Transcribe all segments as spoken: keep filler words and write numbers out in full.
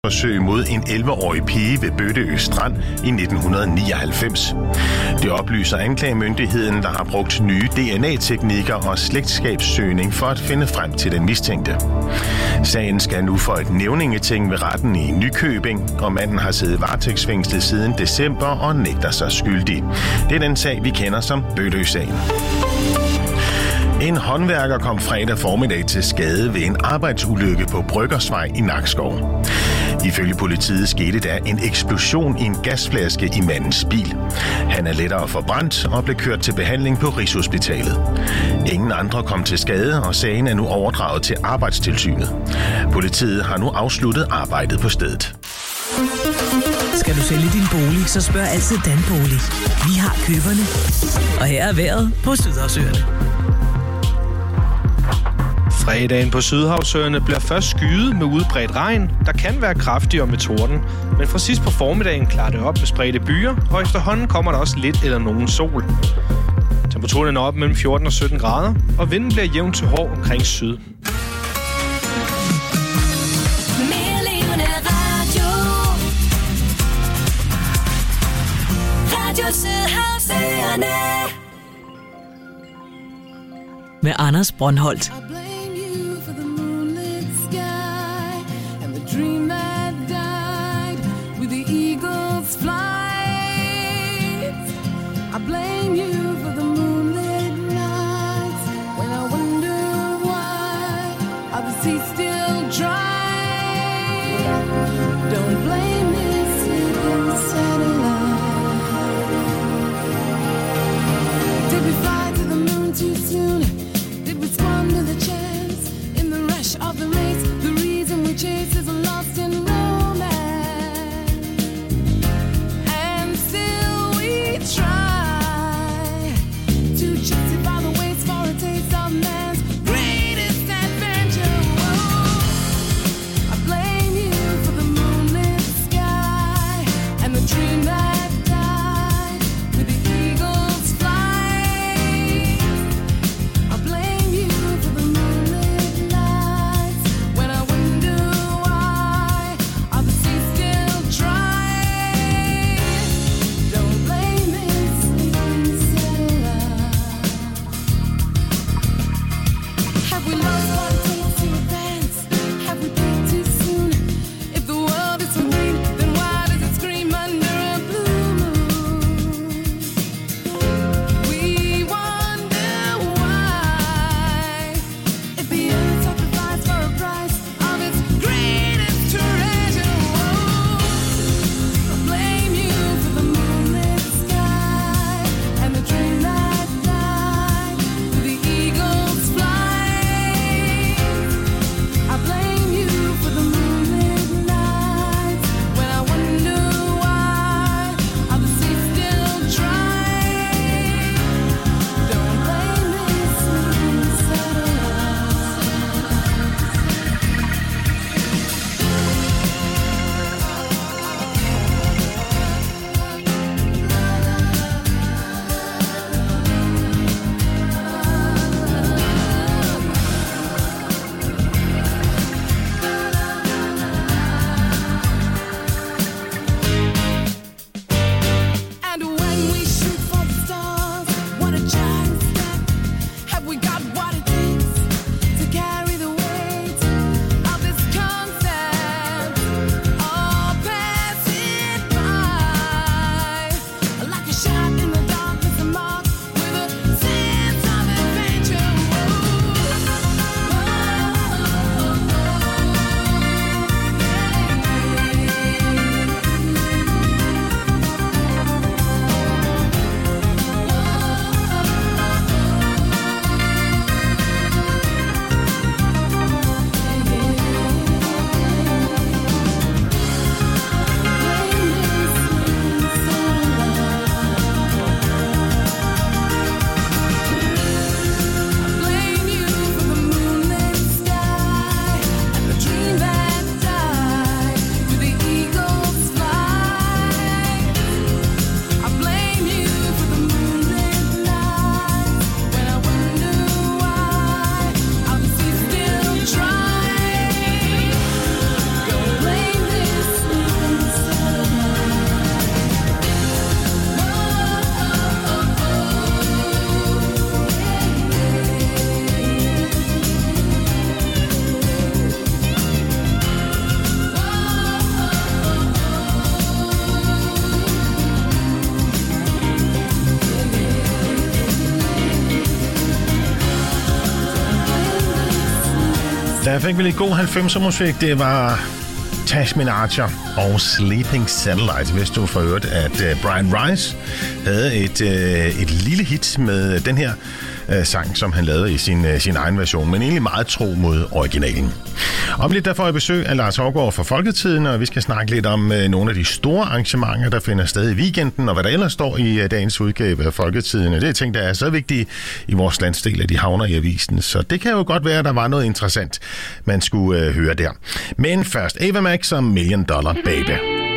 forsøg mod en elleve-årig pige ved Bøtø Strand i nitten nioghalvfems. Det oplyser anklagemyndigheden, der har brugt nye D N A-teknikker og slægtskabssøgning for at finde frem til den mistænkte. Sagen skal nu for et nævningeting ved retten i Nykøbing, og manden har siddet varetægtsfængslet siden december og nægter sig skyldig. Det er den sag, vi kender som Bøtø-sagen. En håndværker kom fredag formiddag til skade ved en arbejdsulykke på Bryggersvej i Nakskov. Ifølge politiet skete der en eksplosion i en gasflaske i mandens bil. Han er lettere forbrændt og blev kørt til behandling på Rigshospitalet. Ingen andre kom til skade, og sagen er nu overdraget til Arbejdstilsynet. Politiet har nu afsluttet arbejdet på stedet. Skal du sælge din bolig, så spørg altid Danbolig. Vi har køberne. Og her er vejret på Sydhavsøerne. Fredagen på Sydhavsøerne bliver først skyet med udbredt regn. Der kan være kraftigere med torden, men fra sidst på formiddagen klarer det op med spredte byer, og efterhånden kommer der også lidt eller nogen sol. Temperaturen er op mellem fjorten og sytten grader, og vinden bliver jævnt til hård omkring syd. Med Anders Brøndholt. Too soon, did we squander the chance? jeg fik vel lidt god halvfemser musik. Det var Tasmin Archer og Sleeping Satellite. Hvis du får hørt, at Brian Rice havde et, et lille hit med den her sang, som han lavede i sin, sin egen version, men egentlig meget tro mod originalen. Om lidt der får jeg besøg af Lars Hårgaard fra Folketiden, og vi skal snakke lidt om øh, nogle af de store arrangementer, der finder sted i weekenden, og hvad der ellers står i øh, dagens udgave af Folketiden. Det er ting, der er så vigtige i vores landsdel, at de havner i avisen. Så det kan jo godt være, at der var noget interessant, man skulle øh, høre der. Men først Ava Max og Million Dollar Baby.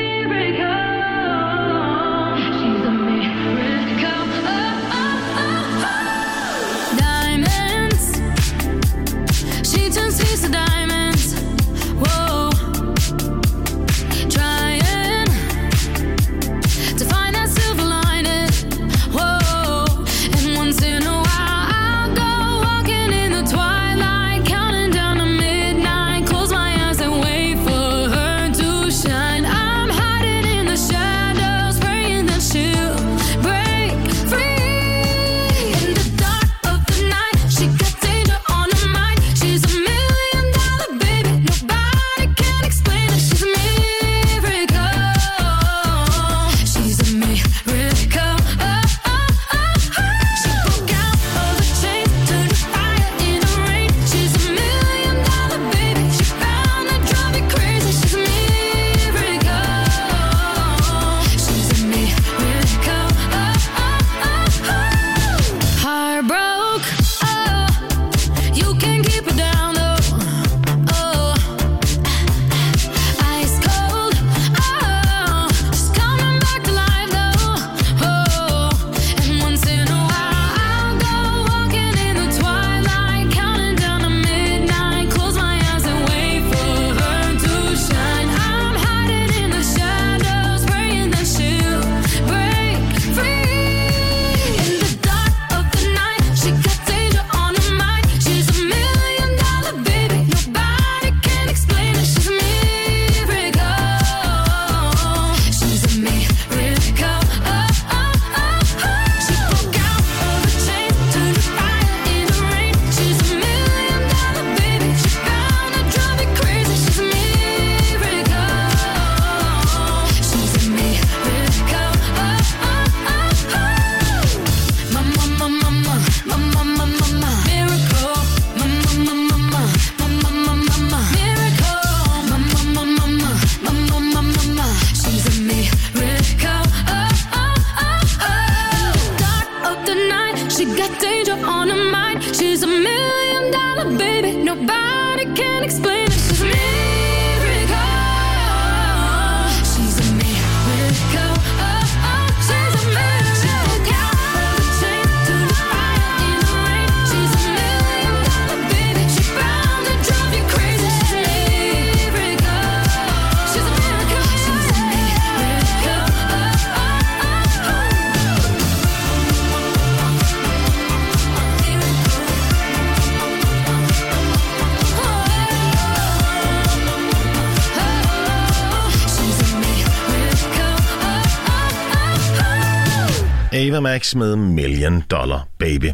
Ava Max med Million Dollar Baby.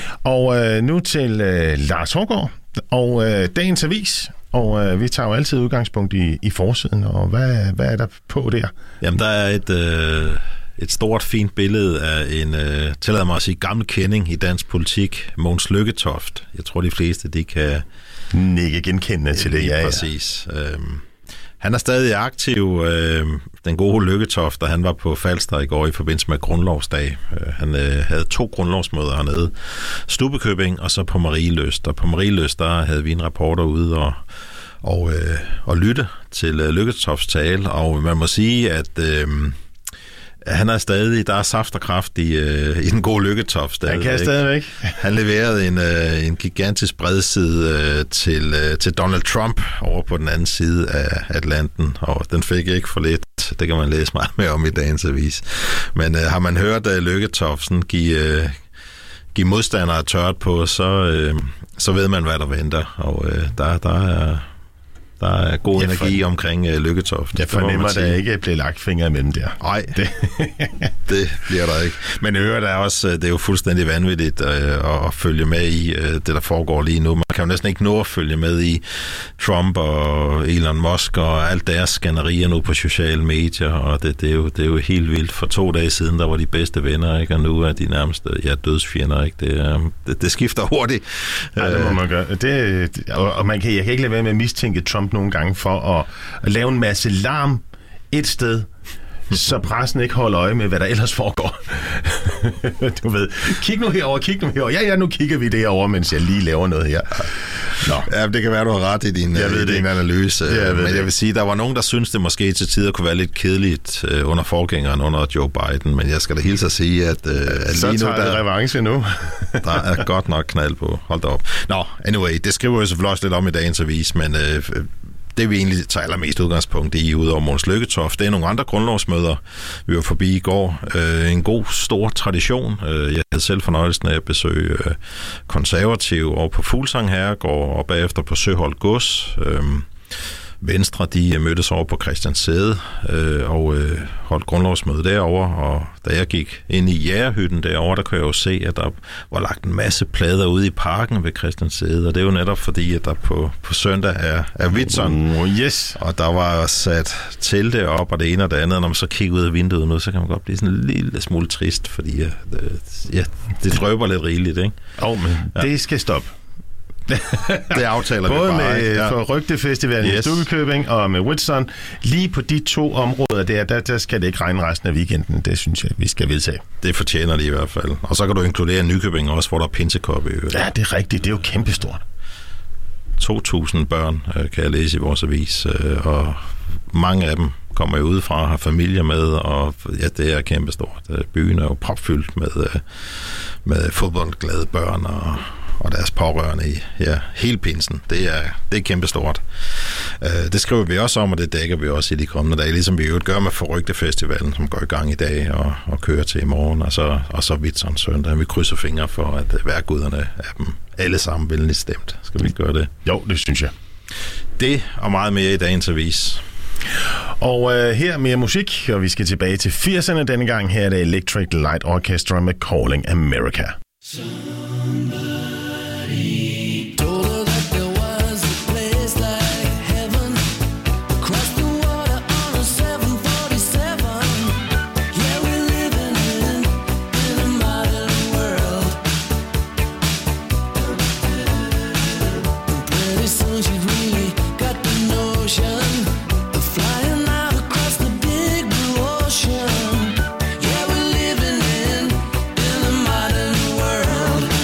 Og øh, nu til øh, Lars Hårgaard og øh, dagens avis. Og øh, vi tager jo altid udgangspunkt i, i forsiden, og hvad, hvad er der på der? Jamen, der er et, øh, et stort, fint billede af en, øh, tillader mig at sige, gammel kending i dansk politik, Mogens Lykketoft. Jeg tror, de fleste, de kan nikke genkendende til det, ja. Præcis. Ja. Øhm, han er stadig aktiv, øh, den gode Lykketoft, og han var på Falster i går i forbindelse med grundlovsdag. Øh, han øh, havde to grundlovsmøder hernede, Stubbekøbing og så på Marieløst. Og på Marieløst, der havde vi en reporter ude og, og, øh, og lytte til øh, Lykketofts tale, og man må sige, at øh, han er stadig, der er saft og kraft i, øh, i den gode Lykketoft stadig. Han kan stadigvæk. Han leverede en, øh, en gigantisk bredside øh, til, øh, til Donald Trump over på den anden side af Atlanten, og den fik ikke for lidt. Det kan man læse meget mere om i dagens avis. Men øh, har man hørt øh, Lykketoften give, øh, give modstandere tørt på, så, øh, så ved man, hvad der venter. Og øh, der, der er... Der er god Jeg energi for... omkring uh, Lykketoft. Jeg fornemmer, at der ikke bliver lagt fingre imellem der. Nej, det, det bliver der ikke. Men øvrigt er også, det er jo fuldstændig vanvittigt uh, at følge med i uh, det, der foregår lige nu. Man kan jo næsten ikke nå at følge med i Trump og Elon Musk og alt deres skænderier nu på sociale medier, og det, det, er jo, det er jo helt vildt. For to dage siden, der var de bedste venner, ikke? Og nu er de nærmest ja, dødsfjender. Ikke? Det, det, det skifter hurtigt. Ja, det må man gøre. Det, og man kan, jeg kan ikke lade være med at mistænke Trump nogle gange for at, at lave en masse larm et sted, så pressen ikke holder øje med, hvad der ellers foregår. Du ved, kig nu herover, kig nu herover. Ja, ja, nu kigger vi derover, mens jeg lige laver noget her. Nå. Ja, det kan være, du har ret i din, jeg ved i din analyse. Jeg men jeg det. vil sige, der var nogen, der synes det måske til tider kunne være lidt kedeligt uh, under forgængeren, under Joe Biden, men jeg skal da hilse at sige, at, uh, at så lige nu, der, revanche nu. der er godt nok knald på. Hold da op. Nå, anyway, det skriver jeg selvfølgelig også lidt om i dagens avis, men uh, det vi egentlig tager allermest udgangspunkt i, udover Mogens Lykketoft, det er nogle andre grundlovsmøder, vi var forbi i går. Øh, en god, stor tradition. Øh, jeg havde selv fornøjelsen af at besøge øh, konservative over på Fuglsang Herregård og bagefter på Søholt Gods. Øh, Venstre, de mødtes over på Christianssæde øh, og øh, holdt grundlovsmøde derovre, og da jeg gik ind i jægerhytten derovre, der kunne jeg jo se, at der var lagt en masse plader ude i parken ved Christianssæde, og det er jo netop fordi, at der på, på søndag er, er Whitsun, oh, yes. og der var sat telte op, og det ene og det andet, og når man så kigger ud af vinduet nu, så kan man godt blive sådan en lille smule trist, fordi ja, det, ja, det drøber lidt rigeligt, ikke? Åh, oh, men ja. Det skal stoppe. Det aftaler både vi bare. Både med ja. for Rygtefestivalen yes. i Stubbekøbing og med Whitsun. Lige på de to områder der, der, der skal det ikke regne resten af weekenden. Det synes jeg, vi skal vedtage. Det fortjener de i hvert fald. Og så kan du inkludere Nykøbing også, hvor der er pinsekop i øvrigt. Ja, det er rigtigt. Det er jo kæmpestort. to tusind børn kan jeg læse i vores avis, og mange af dem kommer jo udefra og har familier med, og ja, det er kæmpestort. Byen er jo propfyldt med, med fodboldglade børn og og deres pårørende i ja, hele pinsen. Det er, det er kæmpestort. Uh, det skriver vi også om, og det dækker vi også i de kommende dage, ligesom vi jo gør med Forrygtefestivalen, som går i gang i dag og, og kører til i morgen, og så, og så Whitsun søndag. Vi krydser fingre for, at værguderne af dem alle sammen venligt stemt. Skal vi ikke gøre det? Jo, det synes jeg. Det og meget mere i dagens avis. Og øh, her mere musik, og vi skal tilbage til firserne denne gang. Her er det Electric Light Orchestra med Calling America. Yeah, we're living in, in a modern world.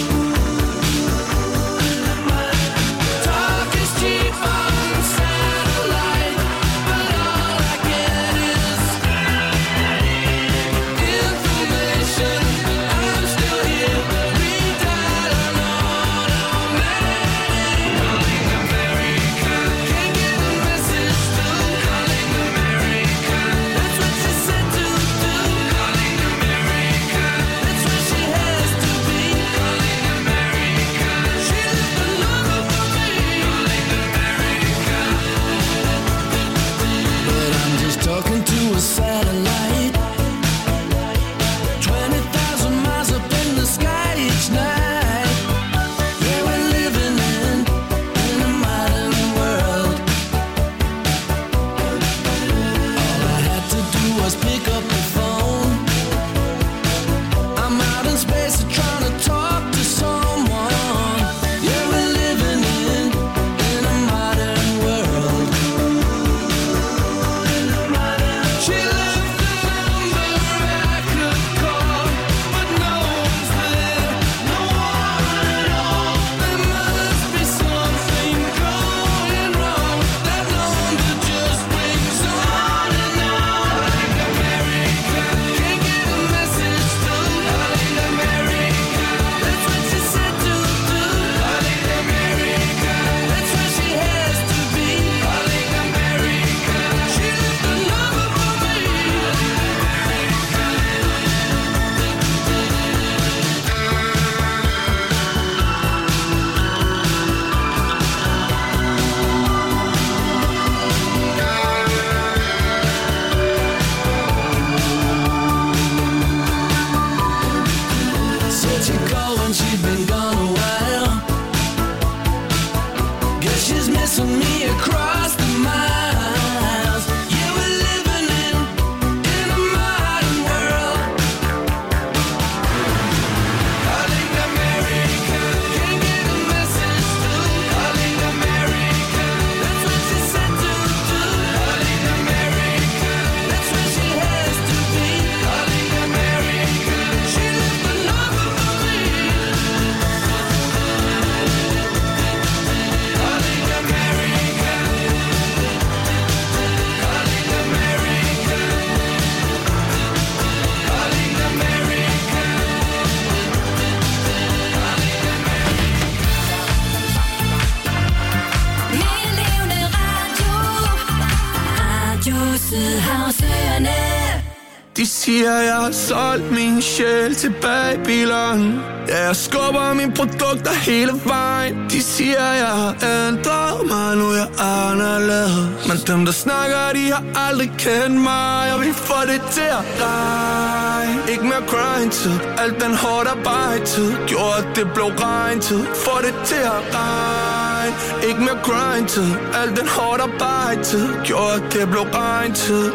Radio Sydhavsøerne. De siger, jeg har solgt min sjæl til bagbileren. Ja, jeg skubber mine produkter hele vejen. De siger, jeg har ændret mig, nu er jeg anderledes. Men dem, der snakker, de har aldrig kendt mig. Jeg vil få det til at regne. Ikke mere grind-tid, alt den hårdt arbejde-tid gjorde, at det blev regn-tid. Få det til at regne. Ikke mere grind-tid, alt den hårdt arbejde-tid gjorde, at det blev regn-tid.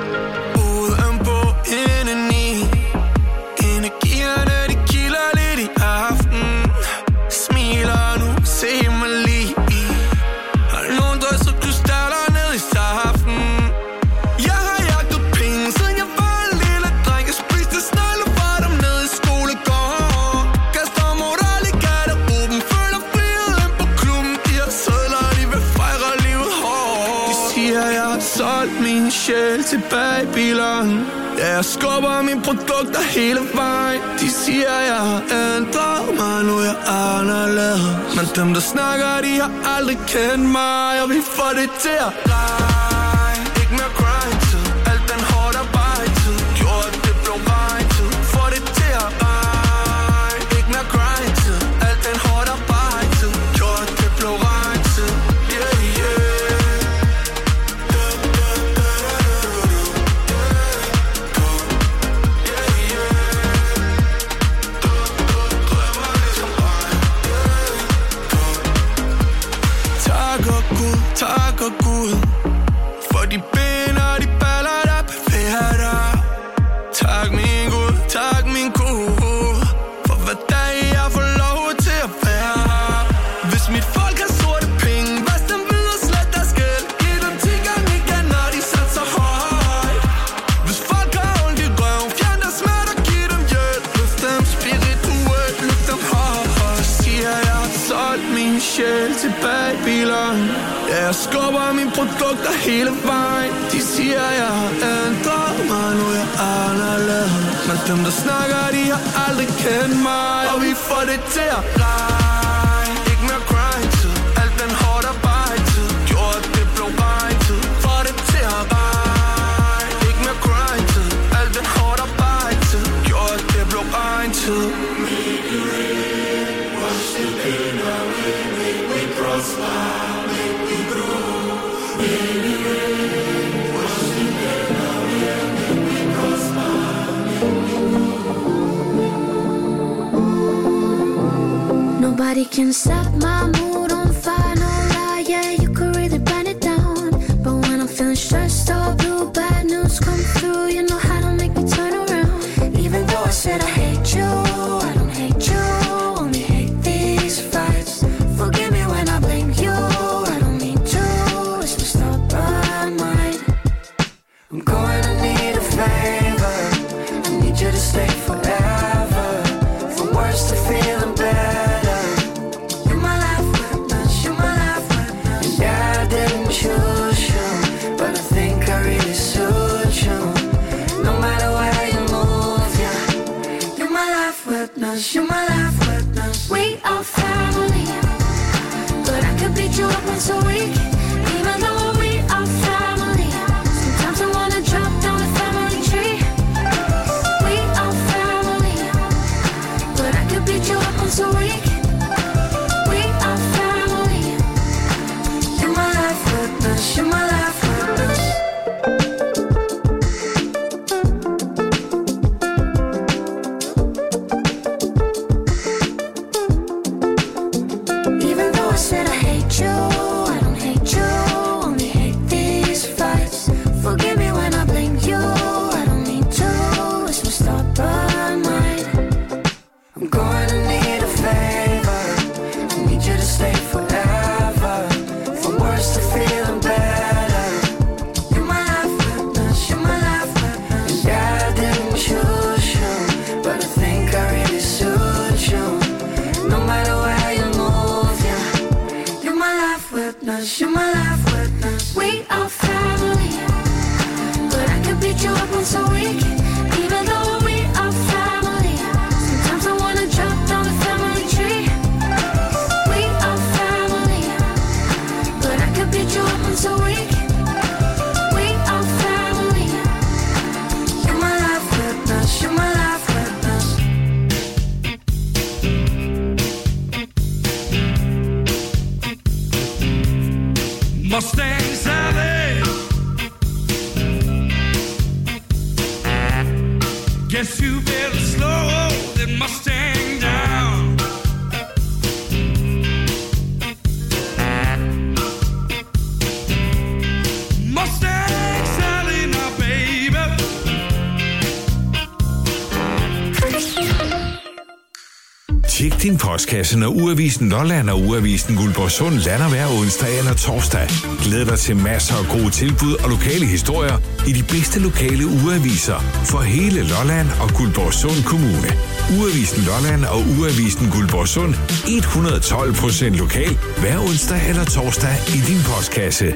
Indeni energierne, de kilder lidt i aften. Smiler nu, se mig lige. Har nogen drysset krystaller ned i saften. Jeg har jagtet penge, siden jeg var en lille dreng. Jeg spiste snegle fra dem ned i skolegården. Kaster moral i garderoben, føler friheden på klubben. De har sædler, de vil fejre livet hårdt. De siger, jeg har solgt min sjæl til bagbileren. Ja, jeg skubber mine produkter hele vejen. De siger, jeg har ændret mig, nu er jeg anderledes. Men dem, der snakker, de har aldrig kendt mig. Jeg vil få det til at regne. Ikke mere grind-tid, alt den hårdt arbejde-tid gjorde, at det blev regn-tid. Få det til at regne. Ikke mere grind-tid, alt den hårdt arbejde-tid gjorde, at det blev regn-tid. Yeah, yeah. Tak og Gud for de ben og de baller, der bevæger dig. Tak min Gud, tak min Gud for hver dag jeg får lov til at være her. Hvis mit folk har sorte penge, vask dem videre, slet deres gæld. Giv dem ti gange igen, når de satser højt. Hvis folk har ondt i røven, fjern deres smert og giv dem hjælp. Løft dem spirituelt, løft dem højt. Siger jeg har solgt min sjæl til bagbileren. Ja, jeg skubber mine produkter hele vejen. De siger, jeg har ændret mig, nu er jeg anderledes. Men dem, der snakker, de har aldrig kendt mig. Og vi får det til at regne. Ikke mere grind-tid, alt den hårdt arbejde-tid gjorde, at det blev regn-tid. Får det til at regne. Ikke mere grind-tid, alt den hårdt arbejde-tid gjorde, at det blev regn-tid. Nobody can stop my mood on fire, no lie, yeah, you could really burn it down. But when I'm feeling stressed or blue, bad news come through, you know how to make me turn around. Even though I said I hate you, I don't hate you, only hate these fights. Forgive me when I blame you, I don't mean to, it's my stubborn mind. I'm going to need a favor, I need you to stay forever, from worse to feeling better. You're my life witness. We are family, but I could beat you up once a week. Even though we are family, sometimes I wanna drop down the family tree. We are family, but I could beat you up once a week. We are family. You're my life witness. You're my life witness. You're my life witness. We are family, but I could beat you up once a week. Even though we are family, sometimes I wanna drop down the family tree. We are family, but I could beat you up once a week. We are Guess you better slow that Mustang down. Mustang Sally now, baby. Tjek din postkasse, når Ugeavisen Lolland og Ugeavisen Guldborgsund lander hver onsdag eller torsdag. Glæd dig til masser af gode tilbud og lokale historier i de bedste lokale ugeaviser for hele Lolland og Guldborgsund Kommune. Ugeavisen Lolland og Ugeavisen Guldborgsund et hundrede og tolv procent lokal hver onsdag eller torsdag i din postkasse.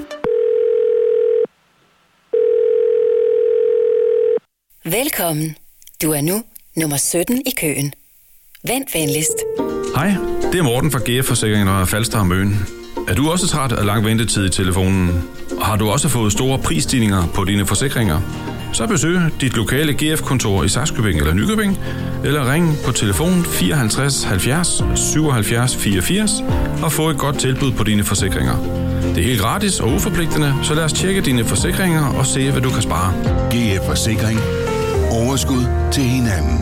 Velkommen. Du er nu nummer sytten i køen. Vent venligst. Hej, det er Morten fra G F Forsikring og Falster og Møn. Er du også træt af lang ventetid i telefonen? Og har du også fået store prisstigninger på dine forsikringer? Så besøg dit lokale G F-kontor i Sakskøbing eller Nykøbing, eller ring på telefon fireoghalvtreds halvfjerds syvoghalvfjerds fireogfirs og få et godt tilbud på dine forsikringer. Det er helt gratis og uforpligtende, så lad os tjekke dine forsikringer og se, hvad du kan spare. G F Forsikring. Overskud til hinanden.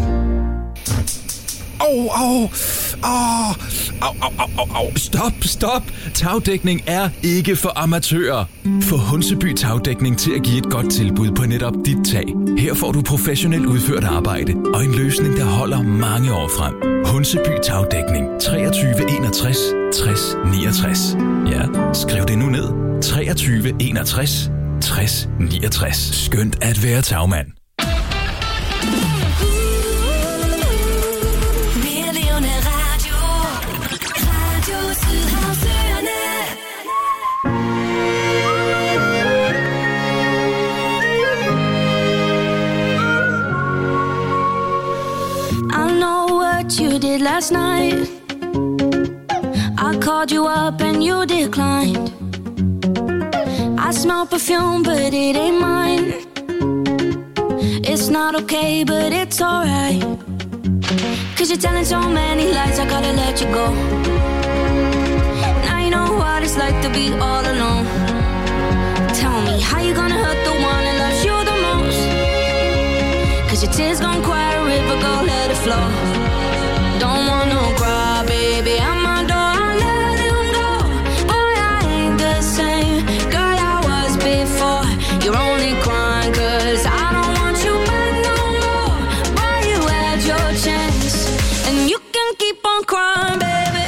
Au, au, au, au, au, au, au. Stop, stop. Tagdækning er ikke for amatører. Få Hunseby Tagdækning til at give et godt tilbud på netop dit tag. Her får du professionelt udført arbejde og en løsning, der holder mange år frem. Hunseby Tagdækning treogtyve enogtres tres niogtres. Ja, skriv det nu ned. treogtyve enogtres tres niogtres. Skønt at være tagmand. You did last night. I called you up and you declined. I smell perfume but it ain't mine. It's not okay but it's alright. Cause you're telling so many lies, I gotta let you go. Now you know what it's like to be all alone. Tell me how you gonna hurt the one that loves you the most. Cause your tears gon' quiet a river, go let it flow. Don't want no cry, baby, I'm my door, I let him go. Boy, I ain't the same girl I was before. You're only crying cause I don't want you back no more. Boy, you had your chance, and you can keep on crying, baby.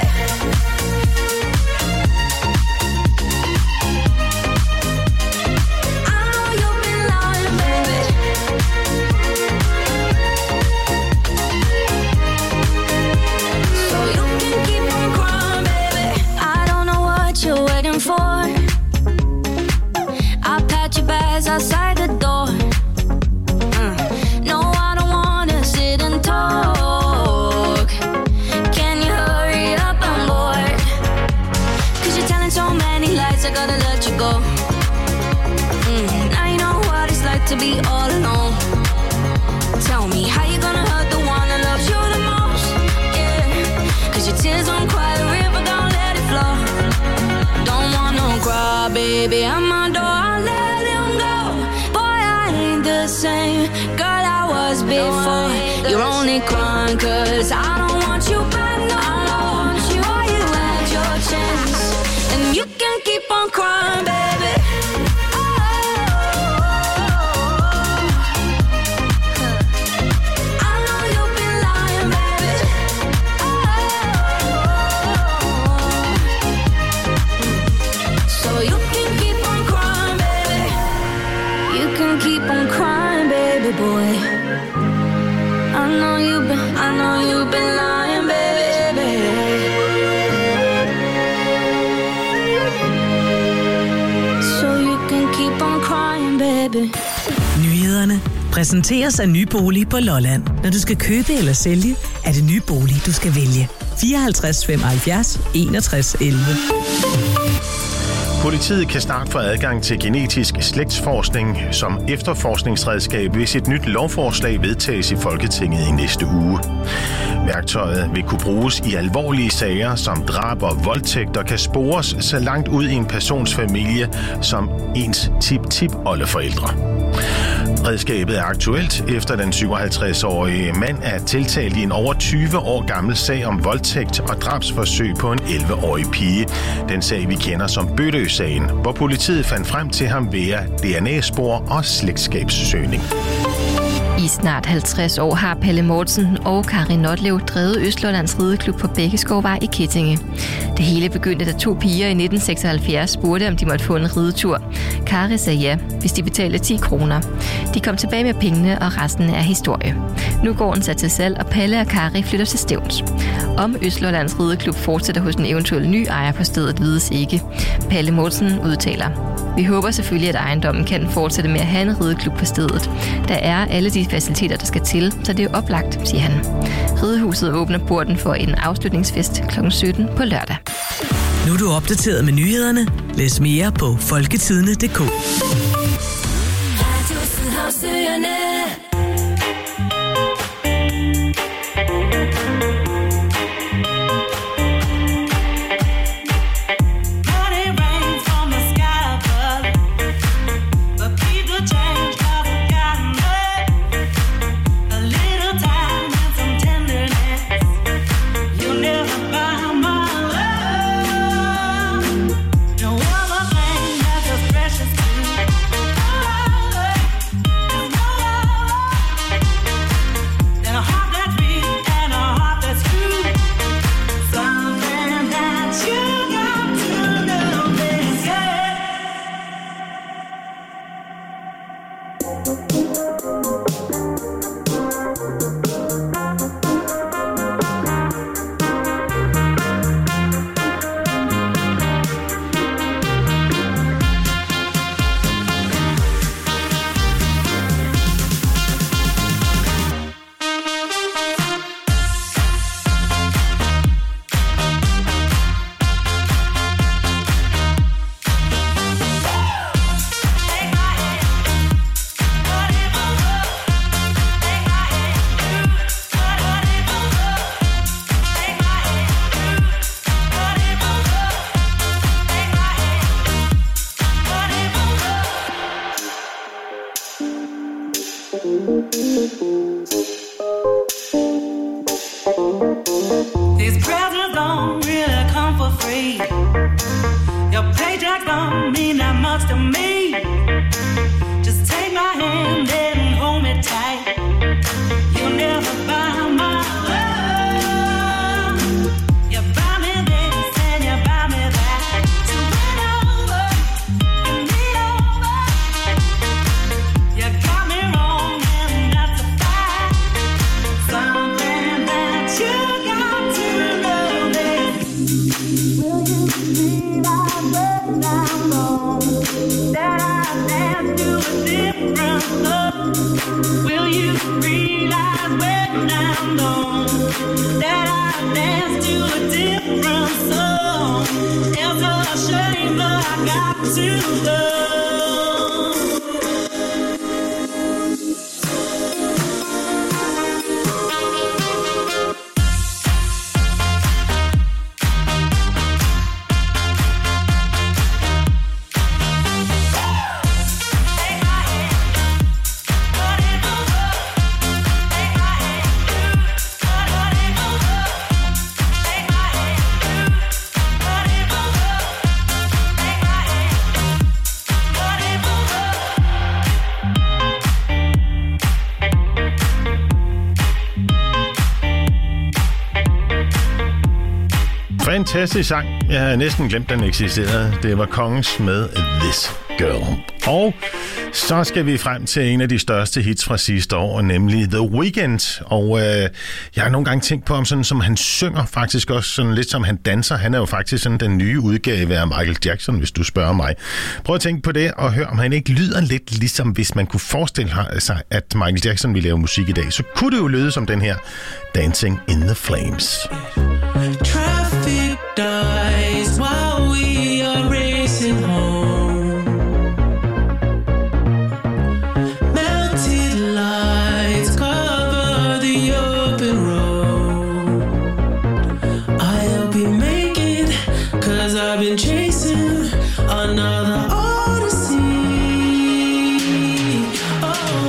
I know you've been lying, baby. For I pat your bags outside the door. uh, No, I don't wanna sit and talk. Can you hurry up, I'm bored. Cause you're telling so many lies, I gotta let you go. mm, Now you know what it's like to be all alone. Tell me how you gonna hurt the one that loves you the most. Yeah, cause your tears don't cry the river, don't let it flow. Don't want no cry, baby, I'm my door, I let him go. Boy, I ain't the same girl I was before. You're only crying cause I don't want you back no more. Boy, you had your chance, and you can keep on crying, baby. Boy, I know you've been, I know you've been lying, baby. So you can keep on crying, baby. Nyhederne præsenteres af Ny Bolig på Lolland. Når du skal købe eller sælge, er det Ny Bolig, du skal vælge. fireoghalvtreds femoghalvfjerds enogtres elleve. Politiet kan snart få adgang til genetisk slægtsforskning som efterforskningsredskab, hvis et nyt lovforslag vedtages i Folketinget i næste uge. Værktøjet vil kunne bruges i alvorlige sager som drab og voldtægt og kan spores så langt ud i en persons familie som ens tip-tip-oldeforældre. Redskabet er aktuelt, efter den syvoghalvtreds-årige mand er tiltalt i en over tyve år gammel sag om voldtægt og drabsforsøg på en elleve-årig pige. Den sag, vi kender som Bøtø-sagen, hvor politiet fandt frem til ham via D N A-spor og slægtskabssøgning. I snart halvtreds år har Palle Mortensen og Karin Notlev drevet Østlollands Rideklub på Bækkeskovvej i Kettinge. Det hele begyndte, da to piger i nitten seksoghalvfjerds spurgte, om de måtte få en ridetur. Kari sagde ja, hvis de betalte ti kroner. De kom tilbage med pengene, og resten er historie. Nu går den sat til salg, og Palle og Kari flytter til Stevns. Om Østlollands Rideklub fortsætter hos en eventuel ny ejer på stedet, vides ikke. Palle Mortensen udtaler: Vi håber selvfølgelig, at ejendommen kan fortsætte med at have en rideklub på stedet. Der er alle de faciliteter, der skal til, så det er oplagt, siger han. Ridehuset åbner porten for en afslutningsfest klokken sytten på lørdag. Nu er du opdateret med nyhederne. Læs mere på folketidende punktum d k. Radio Sydhavsøerne. These presents don't really come for free. Your paycheck don't mean that much to me. Just take my hand and hold me tight. You'll never buy my love. You buy me this and you buy me that. So win over, you need over. You got me wrong and that's a fact. Something that you got to know this. Will you realize when I'm gone that I dance to a different love? Will you realize when I'm gone that I dance to a different song? It's a shame that I got to go. Fantastisk sang. Jeg havde næsten glemt, den eksisterede. Det var Kongens med This Girl. Og så skal vi frem til en af de største hits fra sidste år, nemlig The Weeknd. Og øh, jeg har nogle gange tænkt på, om sådan som han synger, faktisk også sådan lidt som han danser. Han er jo faktisk sådan den nye udgave af Michael Jackson, hvis du spørger mig. Prøv at tænke på det og hør, om han ikke lyder lidt ligesom, hvis man kunne forestille sig, at Michael Jackson ville lave musik i dag. Så kunne det jo lyde som den her Dancing in the Flames. Traffic dies while we are racing home. Melted lights cover the open road. I hope you make it, 'cause I've been chasing another odyssey. Oh,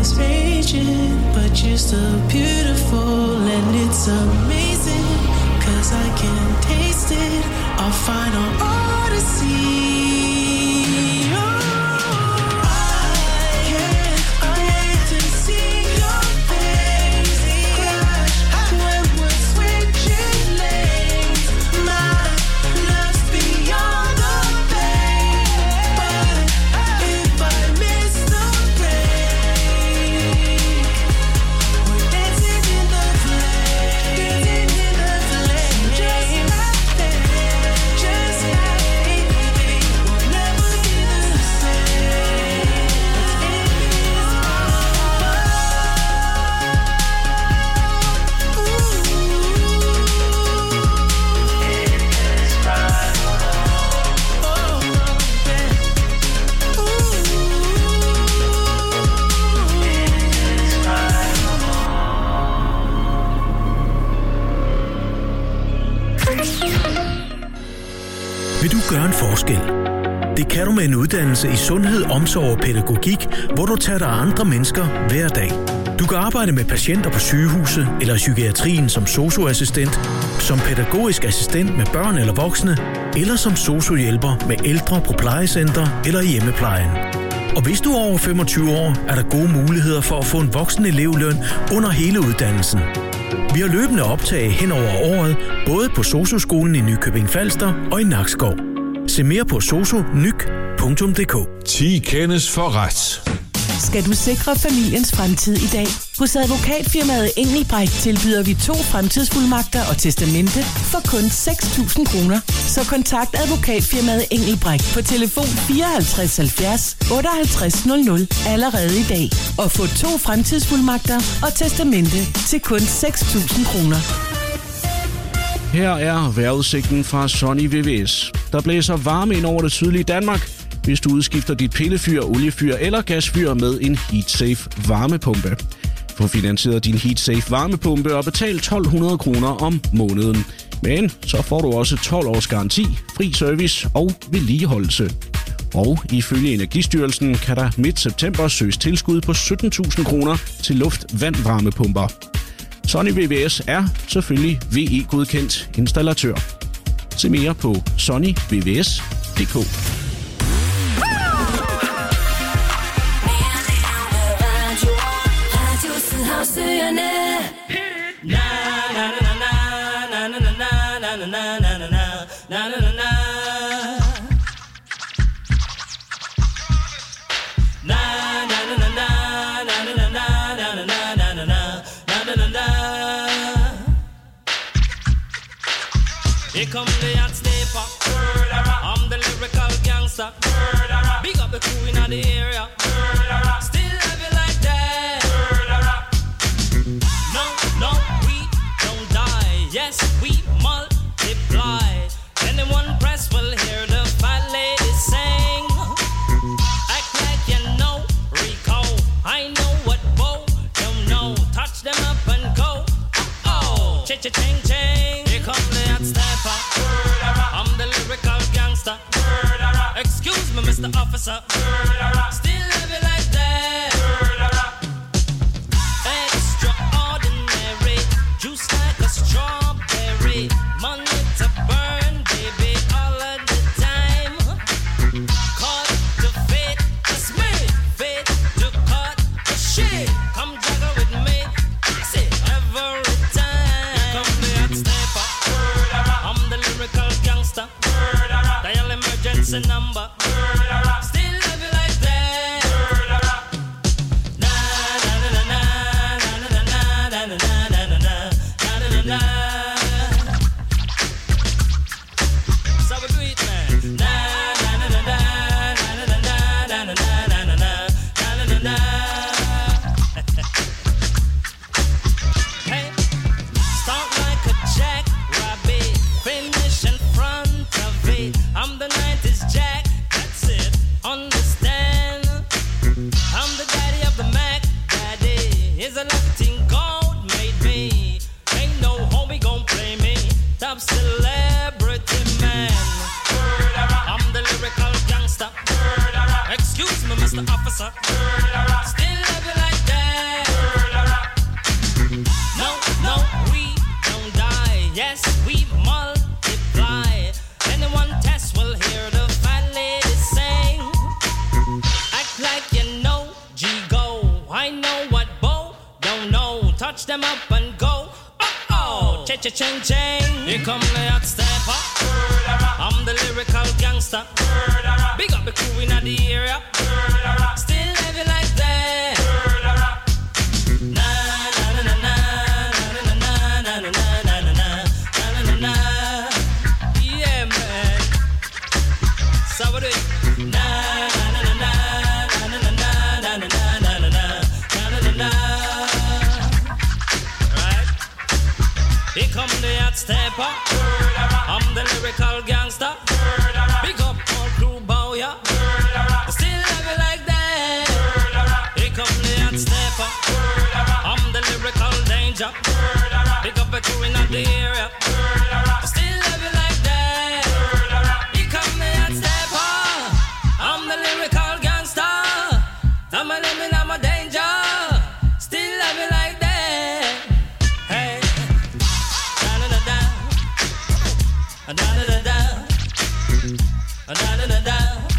is raging, but you're still beautiful and it's amazing, cause I can taste it, our final odyssey. Vil du gøre en forskel? Det kan du med en uddannelse i sundhed, omsorg og pædagogik, hvor du tager dig af andre mennesker hver dag. Du kan arbejde med patienter på sygehuset eller i psykiatrien som sosu-assistent, som pædagogisk assistent med børn eller voksne, eller som sosu-hjælper med ældre på plejecenter eller i hjemmeplejen. Og hvis du er over femogtyve år, er der gode muligheder for at få en voksen elevløn under hele uddannelsen. Vi har løbende optag hen over året, både på sosu-skolen i Nykøbing Falster og i Nakskov. Se mere på sosu nyk punktum d k. ti kendes for ret. Skal du sikre familiens fremtid i dag? Hos advokatfirmaet Engelbrecht tilbyder vi to fremtidsfuldmagter og testamente for kun seks tusind kroner. Så kontakt advokatfirmaet Engelbrecht på telefon fireoghalvtreds halvfjerds otteoghalvtreds nul nul allerede i dag. Og få to fremtidsfuldmagter og testamente til kun seks tusind kroner. Her er vejrudsigten fra Sony V V S. Der blæser varme ind over det sydlige Danmark, hvis du udskifter dit pillefyr, oliefyr eller gasfyr med en HeatSafe varmepumpe. Få finansieret din HeatSafe varmepumpe og betal tolv hundrede kroner om måneden. Men så får du også tolv års garanti, fri service og vedligeholdelse. Og ifølge Energistyrelsen kan der midt september søges tilskud på sytten tusind kroner til luft-vand-varmepumper. Sony V V S er selvfølgelig V E-godkendt installatør. Se mere på sony v v s punktum d k. Here come the hot sniper. I'm the lyrical gangster. Big up the crew in the area. Still have it like that. No, no, we don't die. Yes, we multiply. Anyone press will hear the fat lady sing. Act like you know Rico. I know what Bo don't know. Touch them up and go. Oh, cha-cha-ching, ching. Here come the hot stepper. I'm the lyrical gangster. Excuse me, Mister Officer. Still have it like that. Extraordinary. Juice like a strawberry. Money to burn, baby, all of the time. Caught the fate, it's me. Fate to cut the shit. Come juggle with me. See, every time. Here come the hot stepper. I'm the lyrical gangster. Dial emergency number. Still love you like that. Scratch them up and go. Oh oh, cha cha ching ching. Here come the hot stepper. I'm the lyrical gangster. Big up the crew in the area. Still living like that. Na na na na na na na na na na na na na na. Yeah man. So what do it? Na na na na na na na na na na na na na na. Right. Here come the hot stepper. I'm the lyrical gangster. Big up all crew bow ya. Still have it like that. Here come the hot stepper. I'm the lyrical danger. Big up a crew in the area. Still have it like that. Here come the hot stepper. I'm the lyrical gangster. I'm a living, I'm a danger. Still have it like that. Hey. Da da da da. Da da da da. Da da da da.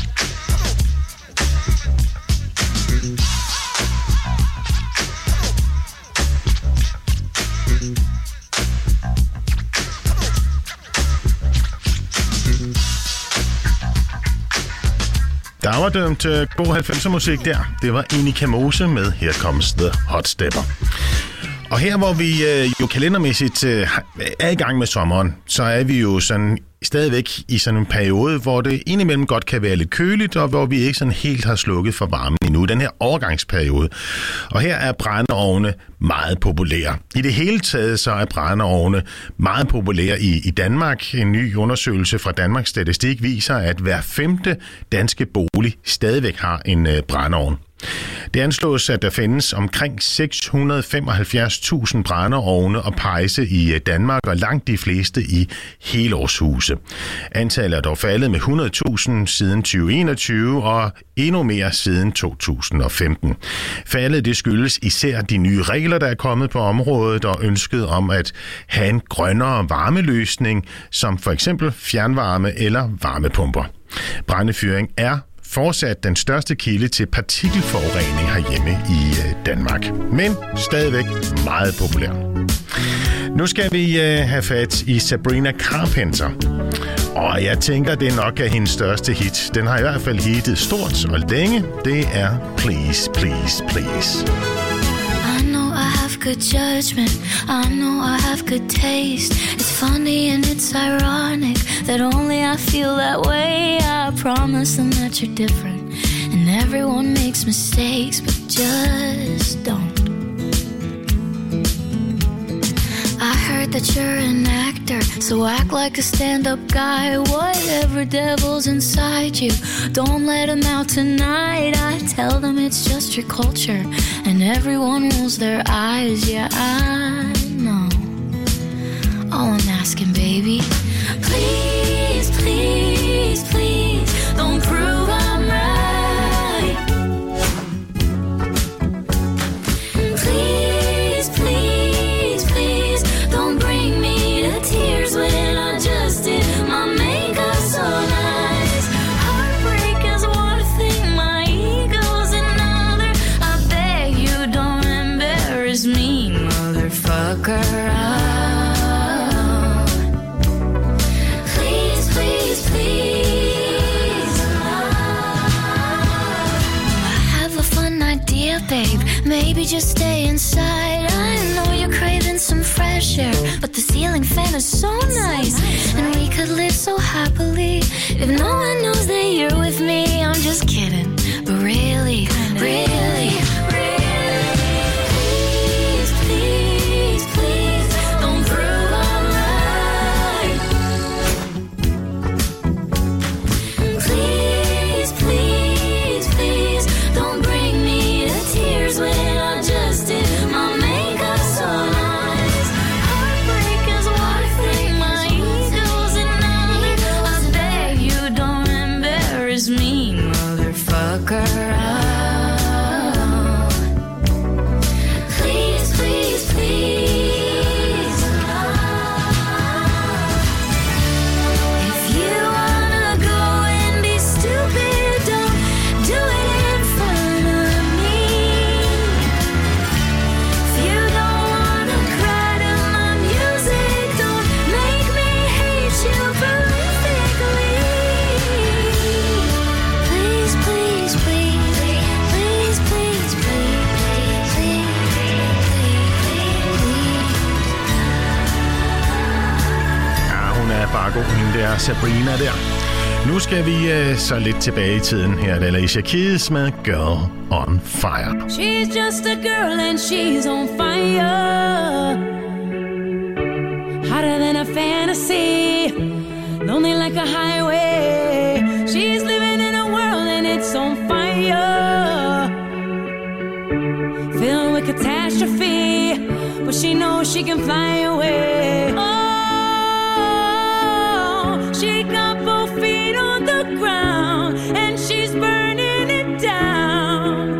Der var dømt uh, god halvfemser musik der. Det var Enika Mose med Here Comes the Hot Stepper. Og her, hvor vi øh, jo kalendermæssigt øh, er i gang med sommeren, så er vi jo sådan stadigvæk i sådan en periode, hvor det indimellem godt kan være lidt køligt, og hvor vi ikke sådan helt har slukket for varmen endnu. Den her overgangsperiode. Og her er brændeovne meget populære. I det hele taget så er brændeovne meget populære i, i Danmark. En ny undersøgelse fra Danmarks Statistik viser, at hver femte danske bolig stadigvæk har en øh, brændeovn. Det anslås, at der findes omkring seks hundrede og femoghalvfjerds tusind brændeovne og pejse i Danmark, og langt de fleste i helårshuse. Antallet er dog faldet med hundrede tusind siden tyve enogtyve og endnu mere siden to tusind og femten. Faldet det skyldes især de nye regler, der er kommet på området, og ønsket om at have en grønnere varmeløsning, som for eksempel fjernvarme eller varmepumper. Brændefyring er fortsat den største kilde til partikelforurening herhjemme i Danmark, men stadigvæk meget populær. Nu skal vi have fat i Sabrina Carpenter, og jeg tænker, det nok er hendes største hit. Den har i hvert fald hittet stort og længe. Det er Please, Please, Please. Good judgment, I know I have good taste. It's funny and it's ironic that only I feel that way. I promise them that you're different, and everyone makes mistakes, but just don't. I heard that you're an actor, so act like a stand-up guy. Whatever devil's inside you, don't let him out tonight. I tell them it's just your culture, and everyone rolls their eyes. Yeah, I know. All I'm asking, baby, please, please, please, don't prove I'm right. Please, please, please, don't bring me to tears when I just did my makeup so nice. Heartbreak is one thing, my ego's another. I beg you don't embarrass me, motherfucker. Please, please, please. I have a fun idea, babe. Maybe just stay inside. I know you're craving some fresh air, but the ceiling fan is so nice, and we could live so happily if no one knows that you're with me. I'm just kidding, but really, really, really, please, please, please, don't prove I'm right. Please, please, please, don't bring me to tears when I just did my makeup so nice. Heartbreak is one thing, my ego's another. I beg you don't embarrass me, motherfucker. Oh. god, hende der Sabrina der. Nu skal vi uh, så lidt tilbage i tiden her. Det er Alicia Keys med Girl on Fire. She's just a girl and she's on fire. Hotter than a fantasy. Lonely like a highway. She's living in a world and it's on fire. Filled with catastrophe. But she knows she can fly away. Oh, she got both feet on the ground and she's burning it down.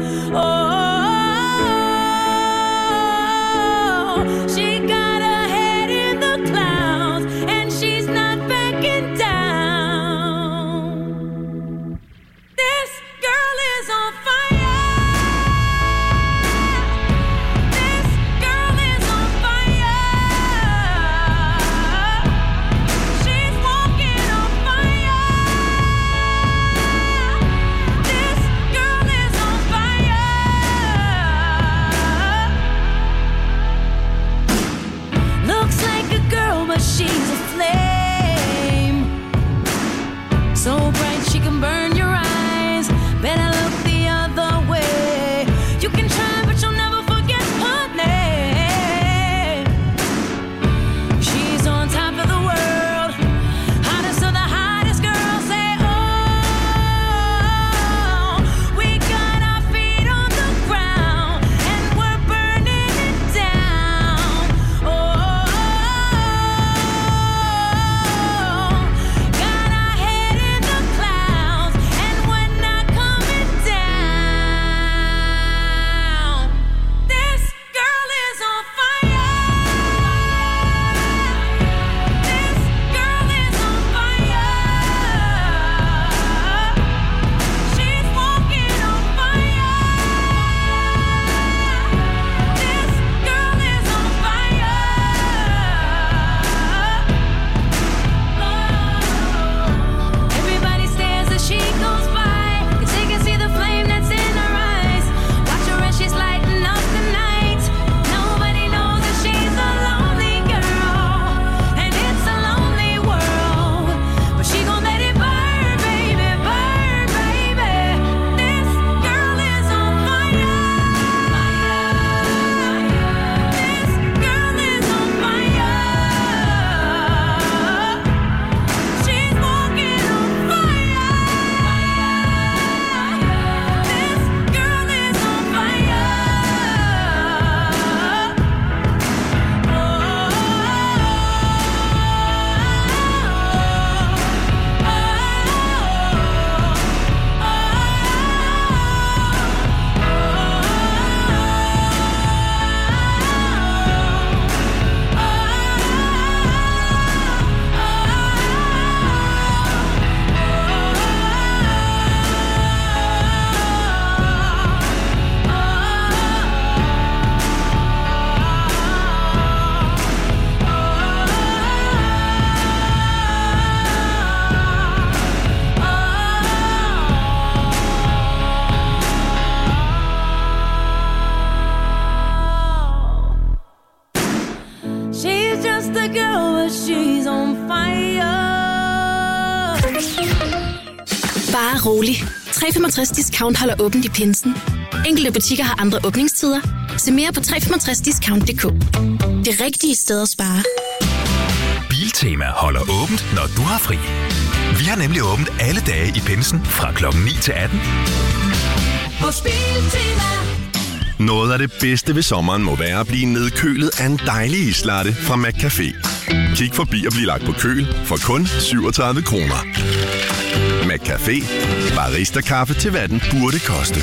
Oh, she got her head in the clouds and she's not backing down. This girl is on fire. She's a flame, so bright she can burn your eyes. Better look the other way. You can try, but you'll never forget her name. She's on top of the world, hottest of the hottest girls. Say, oh, we got our feet on the ground and we're burning it down. Oh, Bare rolig. tre komma femogtres Discount holder åbent i pinsen. Enkelte butikker har andre åbningstider. Se mere på tre komma femogtres discount punktum d k. Det rigtige sted at spare. Biltema holder åbent, når du har fri. Vi har nemlig åbent alle dage i pinsen fra klokken ni til atten. Hos Biltema. Noget af det bedste ved sommeren må være at blive nedkølet af en dejlig islatte fra McCafé. Kig forbi og bliv lagt på køl for kun syvogtredive kroner. McCafé. Barista-kaffe til hvad den burde koste.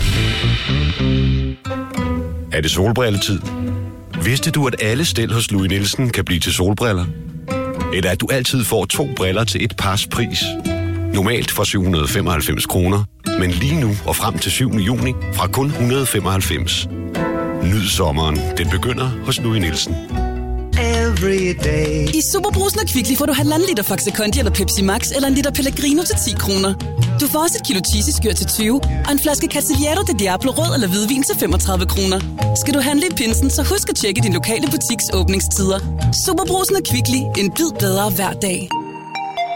Er det solbrilletid? Vidste du, at alle stel hos Louis Nielsen kan blive til solbriller? Eller at du altid får to briller til et pars pris? Normalt for syv hundrede og femoghalvfems kroner, men lige nu og frem til syvende juni fra kun et hundrede og femoghalvfems. Nyd sommeren. Den begynder hos Louis Nielsen. I Superbrusen og Kvickly får du halvanden liter Faxe Kondi eller Pepsi Max eller en liter Pellegrino til ti kroner. Du får også et kilo cheesy-skyr til tyve og en flaske Cavaliero de Diablo rød eller hvidvin til femogtredive kroner. Skal du handle i pinsen, så husk at tjekke din lokale butiks åbningstider. Superbrusen og Kvickly. En bid bedre hver dag.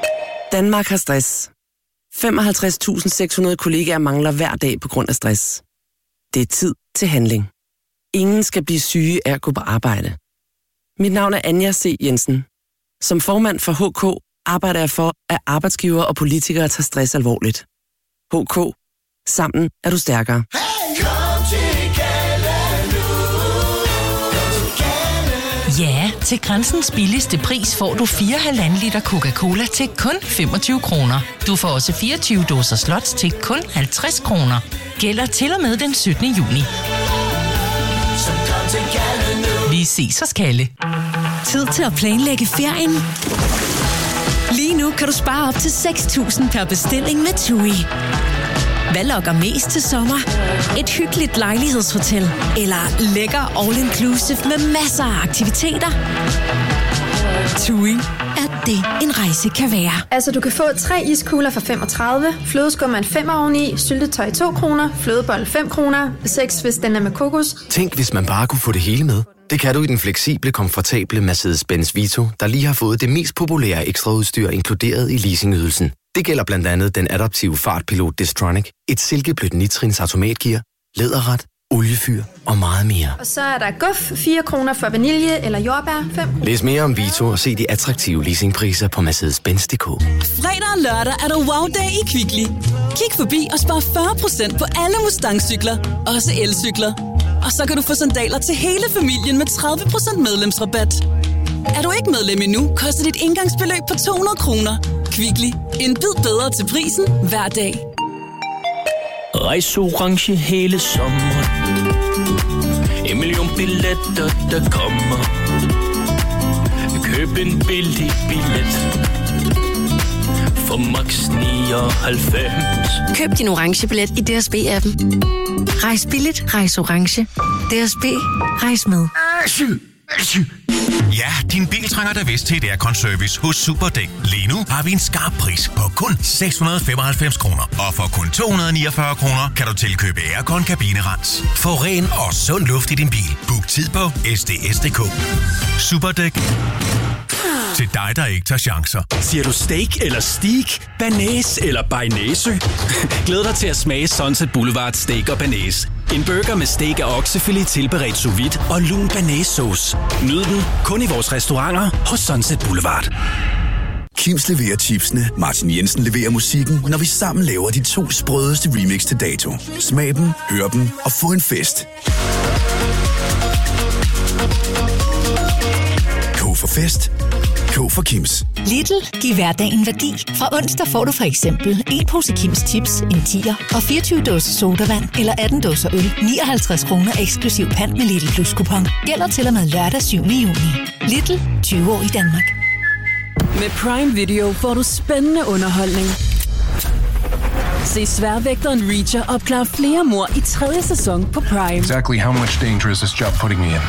Danmark har stress. femoghalvtreds tusind seks hundrede kollegaer mangler hver dag på grund af stress. Det er tid til handling. Ingen skal blive syge af at gå på arbejde. Mit navn er Anja C. Jensen. Som formand for H K arbejder jeg for, at arbejdsgivere og politikere tager stress alvorligt. H K. Sammen er du stærkere. Ja, til Grænsens billigste pris får du fire komma fem liter Coca-Cola til kun femogtyve kroner. Du får også fireogtyve dåser slots til kun halvtreds kroner. Gælder til og med den syttende juni. Vi ses hos Kalle. Tid til at planlægge ferien. Lige nu kan du spare op til seks tusind per bestilling med TUI. Hvad lokker mest til sommer? Et hyggeligt lejlighedshotel eller lækker all-inclusive med masser af aktiviteter? TUI er det, en rejse kan være. Altså, du kan få tre iskugler for femogtredive, flødeskum en fem oveni, syltetøj to kroner, flødebold fem kroner, seks hvis den er med kokos. Tænk, hvis man bare kunne få det hele med. Det kan du i den fleksible, komfortable Mercedes-Benz Vito, der lige har fået det mest populære ekstraudstyr inkluderet i leasingydelsen. Det gælder blandt andet den adaptive fartpilot Distronic, et silkeblødt nitrins automatgear, læderret, oliefyr og meget mere. Og så er der guf, fire kroner for vanilje eller jordbær, fem. Læs mere om Vito og se de attraktive leasingpriser på Mercedes Benz punktum d k. Fredag og lørdag er der wow-dag i Kvickly. Kig forbi og spar fyrre procent på alle Mustang-cykler, også elcykler. Og så kan du få sandaler til hele familien med tredive procent medlemsrabat. Er du ikke medlem endnu, koster dit indgangsbeløb på to hundrede kroner. Kvickly. En bid bedre til prisen hver dag. Rejseorange hele sommeren. En million billetter, der kommer. Køb en billig billet for max nioghalvfems. Køb din orange billet i D S B-appen. Rejs billigt, rejs orange. D S B, rejs med. Ja, din bil trænger da vist til et aircon-service hos Superdæk. Lige nu har vi en skarp pris på kun seks hundrede femoghalvfems kroner. Og for kun to hundrede niogfyrre kroner kan du tilkøbe aircon kabinerens. Få ren og sund luft i din bil. Book tid på S D S punktum d k. Superdæk. Til dig, der ikke tager chancer. Siger du steak eller steak? Banæs eller bearnaise? Glæd dig til at smage Sunset Boulevard Steak og Banæs. En burger med steak og oksefilet tilberedt sous vide og lun banæssauce. Nyd den kun i vores restauranter hos Sunset Boulevard. Kims leverer chipsene, Martin Jensen leverer musikken, når vi sammen laver de to sprødeste remix til dato. Smag dem, hør dem og få en fest. K for fest. K for Kims. Lidl, giv hverdagen værdi. Fra onsdag får du for eksempel en pose Kims chips, en tier og fireogtyve dåser sodavand eller atten dåser øl. nioghalvtreds kroner eksklusiv pant med Lidl Plus kupon. Gælder til og med lørdag syvende juni. Lidl, tyve år i Danmark. Med Prime Video får du spændende underholdning. Se sværvægteren Reacher opklare flere mord i tredje sæson på Prime. Exactly how much danger is this job putting me in?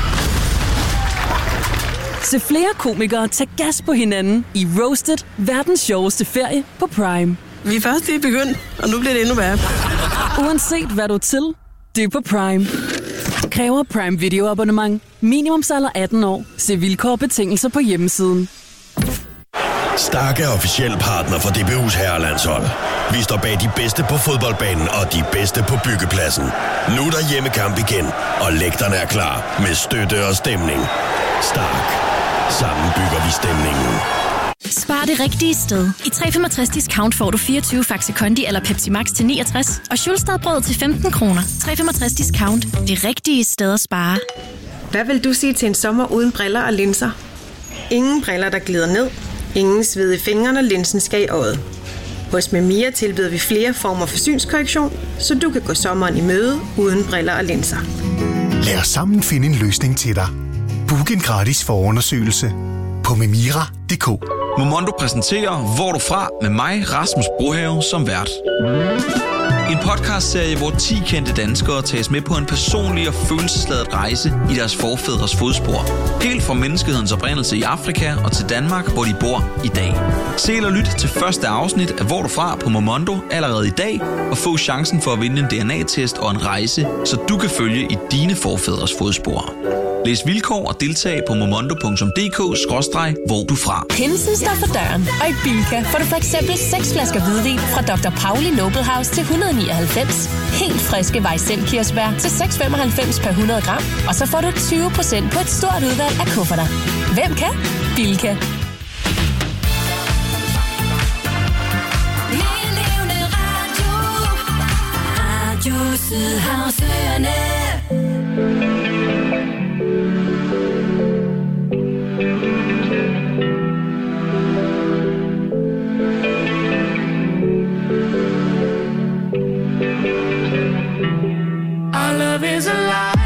Se flere komikere tage gas på hinanden i Roasted, verdens sjoveste ferie på Prime. Vi er først lige begyndt, og nu bliver det endnu værre. Uanset hvad du er til, det er på Prime. Kræver Prime Video abonnement. Minimumsalder atten år. Se vilkår og betingelser på hjemmesiden. Stark er officiel partner for D B U's herrelandshold. Vi står bag de bedste på fodboldbanen og de bedste på byggepladsen. Nu er der hjemmekamp igen, og lægterne er klar med støtte og stemning. Stark. Sammen bygger vi stemningen. Spar det rigtige sted. I tre komma femogtres discount får du fireogtyve Faxe Kondi eller Pepsi Max til niogtres og Schulstadbrød til femten kroner. tre komma femogtres discount. Det rigtige sted at spare. Hvad vil du sige til en sommer uden briller og linser? Ingen briller, der glider ned. Ingen sved i fingrene, og linsen skal i øjet. Hos Memia tilbyder vi flere former for synskorrektion, så du kan gå sommeren i møde uden briller og linser. Lad os sammen finde en løsning til dig. Book en gratis forundersøgelse på memira punktum d k. Momondo præsenterer Hvor du fra med mig, Rasmus Brohave, som vært. En podcastserie, hvor ti kendte danskere tages med på en personlig og følelsesladet rejse i deres forfædres fodspor. Helt fra menneskehedens oprindelse i Afrika og til Danmark, hvor de bor i dag. Se eller lyt til første afsnit af Hvor du fra på Momondo allerede i dag, og få chancen for at vinde en D N A-test og en rejse, så du kan følge i dine forfædres fodspor. Læs vilkår og deltag på momondo punktum d k skråstreg hvor du fra. Pinsen står for døren, og i Bilka får du for eksempel seks flasker hvidvin fra doktor Pauli Noble House til et hundrede og nioghalvfems. Helt friske Weissel-kirsebær til seks komma femoghalvfems per hundrede gram. Og så får du tyve procent på et stort udvalg af kufferter. Hvem kan? Bilka. Sydhavsøerne. Our love is alive.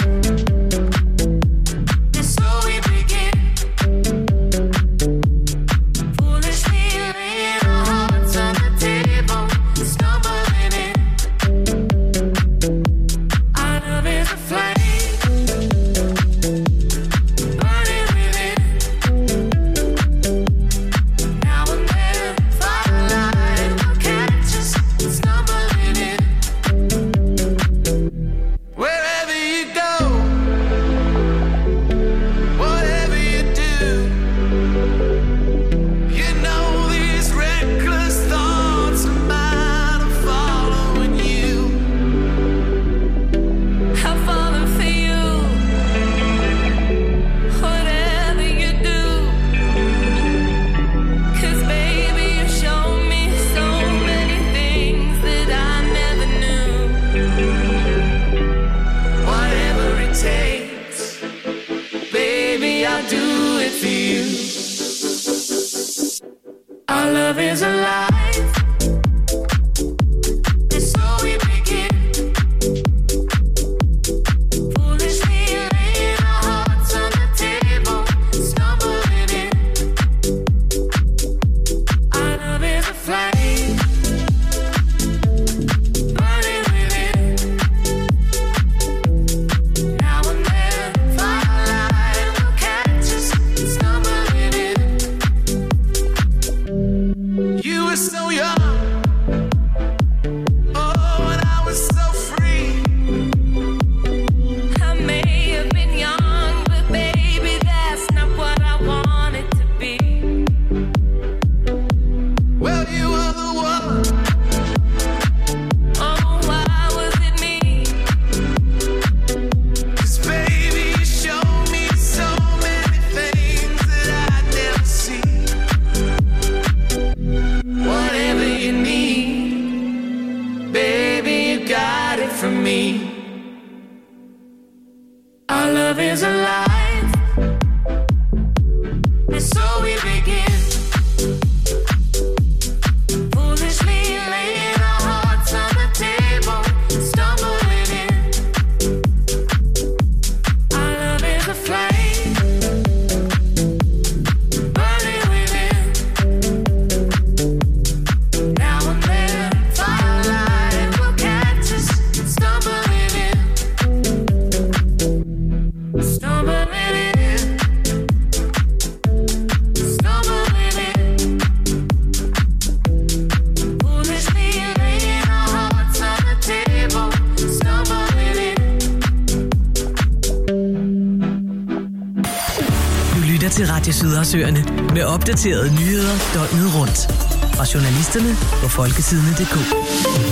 til Radio Sydhavsøerne med opdaterede nyheder døgnet rundt. Fra journalisterne på folketidene punktum d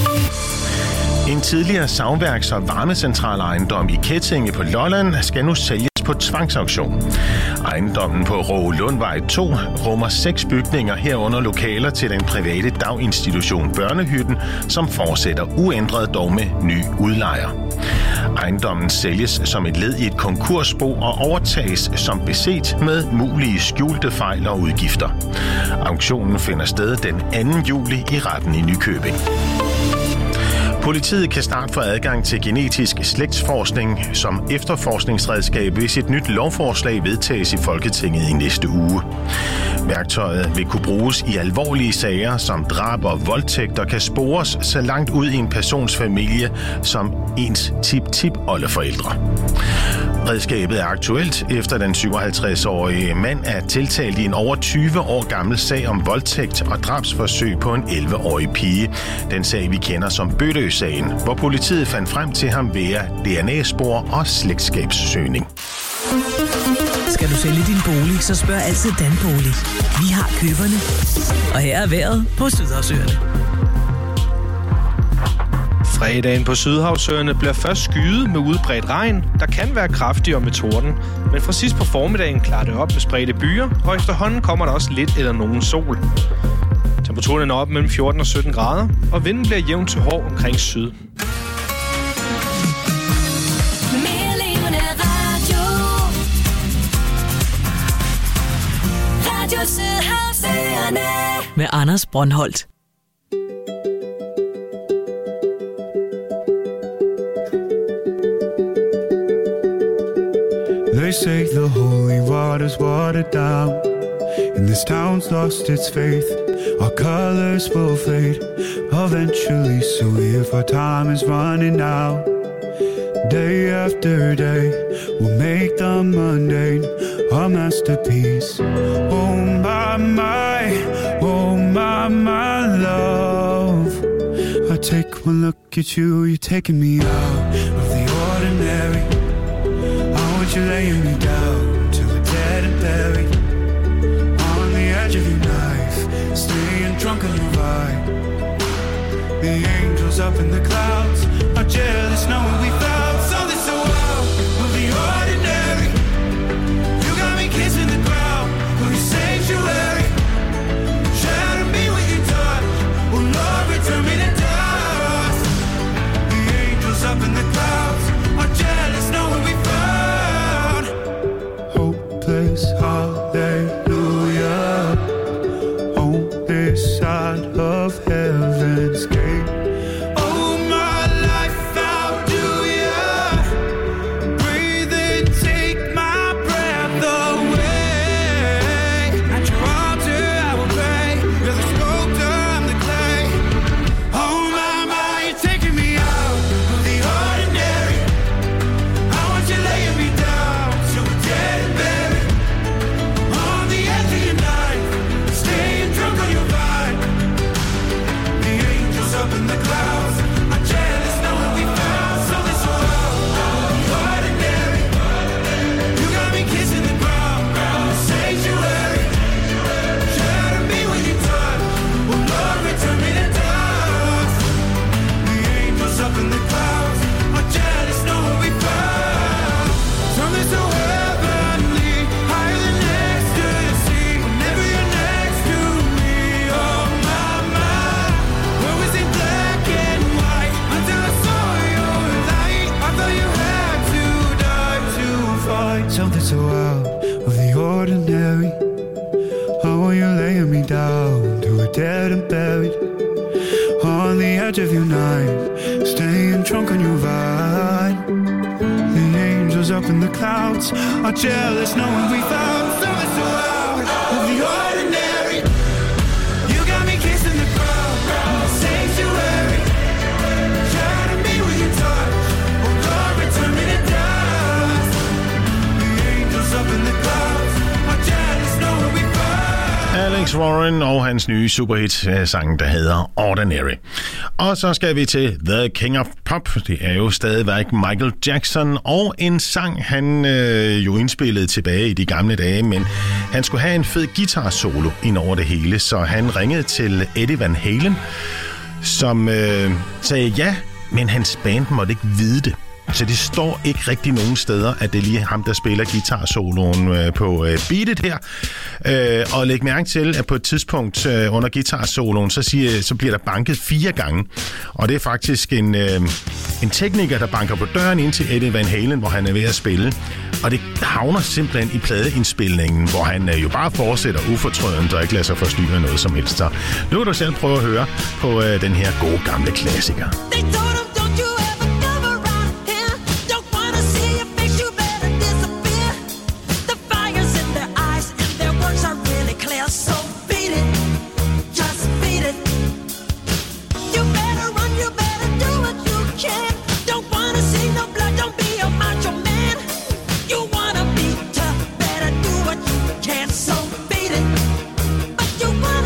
k. En tidligere savværks- og varmecentralejendom i Kettinge på Lolland skal nu sælges på tvangsauktion. Ejendommen på Rågelundvej to rummer seks bygninger herunder lokaler til den private daginstitution Børnehytten, som fortsætter uændret dog med ny udlejer. Ejendommen sælges som et led i et konkursbo og overtages som beset med mulige skjulte fejl og udgifter. Auktionen finder sted den anden juli i retten i Nykøbing. Politiet kan snart få adgang til genetisk slægtsforskning som efterforskningsredskab, hvis et nyt lovforslag vedtages i Folketinget i næste uge. Værktøjet vil kunne bruges i alvorlige sager som drab og voldtægt og kan spores så langt ud i en persons familie som ens tip-tip-oldeforældre. Redskabet er aktuelt efter den syvoghalvtreds-årige mand er tiltalt i en over tyve år gammel sag om voldtægt og drabsforsøg på en elleve-årig pige. Den sag vi kender som Bøtø-sagen, hvor politiet fandt frem til ham via D N A-spor og slægtskabssøgning. Skal du sælge din bolig, så spørg altid Danbolig. Vi har køberne. Og her er vejret på Sydhavsøerne. Fredagen på Sydhavsøerne bliver først skyet med udbredt regn, der kan være kraftig og med torden. Men fra sidst på formiddagen klarer det op med spredte byer, og efterhånden kommer der også lidt eller nogen sol. Temperaturen er op mellem fjorten og sytten grader, og vinden bliver jævn til hård omkring syd. Med Anders Brøndholt. They say the holy water's watered down, and this town's lost its faith. Our colors will fade eventually, so if our time is running out, day after day, we'll make the mundane a masterpiece. Oh my, my, oh my, my love. I take one look at you, you're taking me out of the ordinary. You're laying me down to a dead and buried on the edge of your knife, staying drunk on your vibe. The angels up in the clouds are jealous knowing we found something so out of the ordinary. You got me kissing the ground of your sanctuary. Shadow me with your touch, oh Lord, return me to dust. The angels up in the clouds are jealous knowing we found hallelujah on this side of heaven's gate. Oh my life, how do ya breathe and take my breath away? At your altar I will pray. You're the sculptor, I'm the clay. Oh my, my, you're taking me out of the ordinary. I want you laying me down so dead and buried. Up in the clouds, I'm jealous knowing we found something so ordinary. You got me kissing the ground, sanctuary. Shadow me when you touch, oh Lord, return me to dust. The angels up in the clouds, I'm jealous knowing we found something so heavenly, higher than ecstasy. Whenever you're next to me, oh my, my, where was it? Black and white, until I saw your light. I thought you had to die to find something so out of the ordinary. How are you laying me down to a dead and buried on the edge of your night, staying drunk on your vine. The angels up in the clouds are jealous knowing we found something so out of the ordinary. You got me kissing the ground, sanctuary. Shadow me with your touch, oh Lord, return me to dust. The angels up in the clouds are jealous knowing we found. Alex Warren og hans nye superhit-sang, der hedder Ordinary. Og så skal vi til The King of Pop. Det er jo stadigvæk Michael Jackson, og en sang, han øh, jo indspillede tilbage i de gamle dage, men han skulle have en fed guitar-solo ind over det hele, så han ringede til Eddie Van Halen, som øh, sagde ja, men hans band måtte ikke vide det. Så det står ikke rigtig nogen steder, at det er lige ham, der spiller guitar-soloen øh, på øh, beatet her. Øh, og læg mærke til, at på et tidspunkt øh, under guitar-soloen, så, siger, så bliver der banket fire gange. Og det er faktisk en, øh, en tekniker, der banker på døren ind til Eddie Van Halen, hvor han er ved at spille. Og det havner simpelthen i pladeindspilningen, hvor han øh, jo bare fortsætter ufortrødent og ikke lader sig forstyrre af noget som helst. Så nu kan du selv prøve at høre på øh, den her gode gamle klassiker.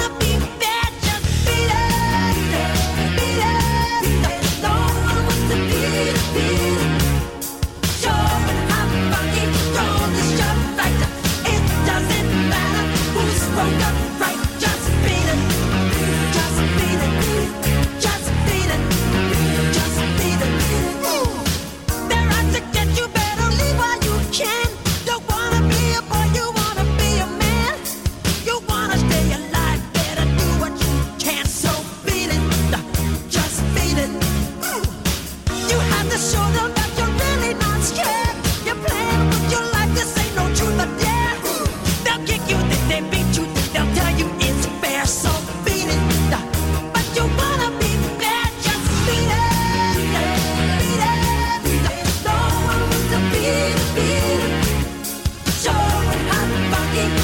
The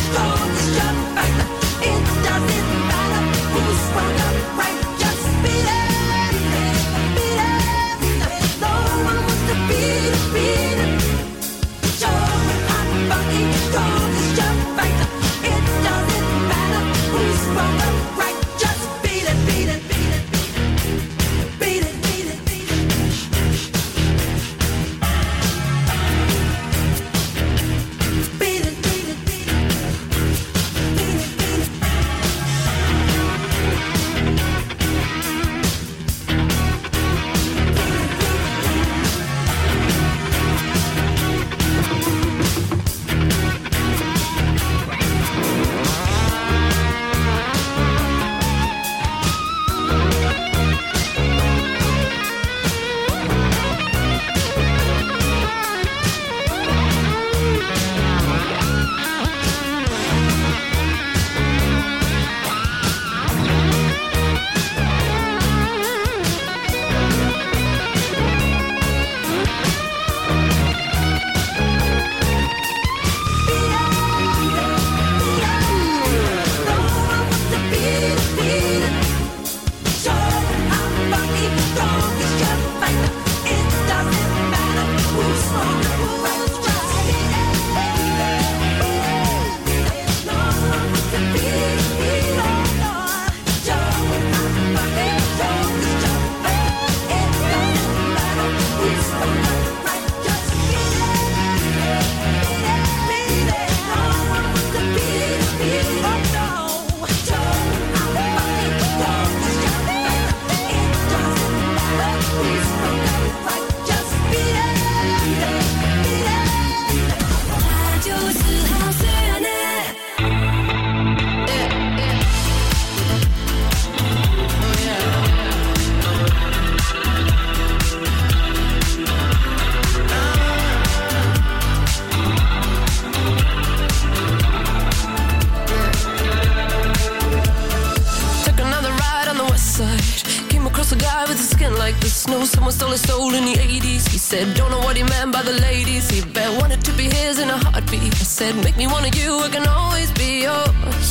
Snow, someone stole his soul in the eighties. He said, don't know what he meant by the ladies. He bet wanted to be his in a heartbeat. I said, make me one of you, I can always be yours.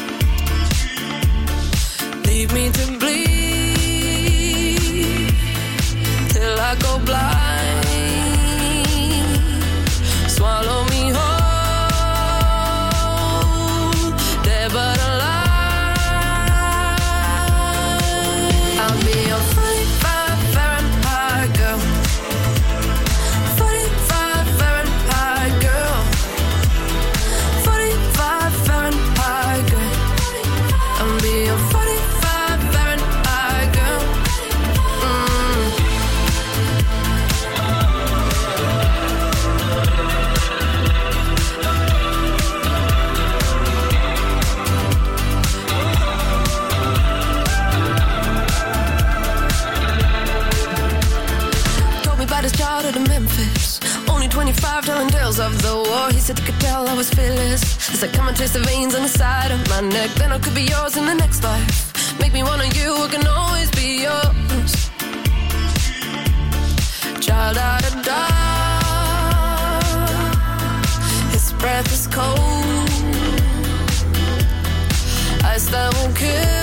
Leave me to bleed till I go blind. Swallow me whole, dead but alive. I'll be your friend. twenty-five telling tales of the war. He said he could tell I was fearless. He said come and trace the veins on the side of my neck. Then I could be yours in the next life. Make me one of you, I can always be yours. Child out of dark, his breath is cold, ice that won't kill.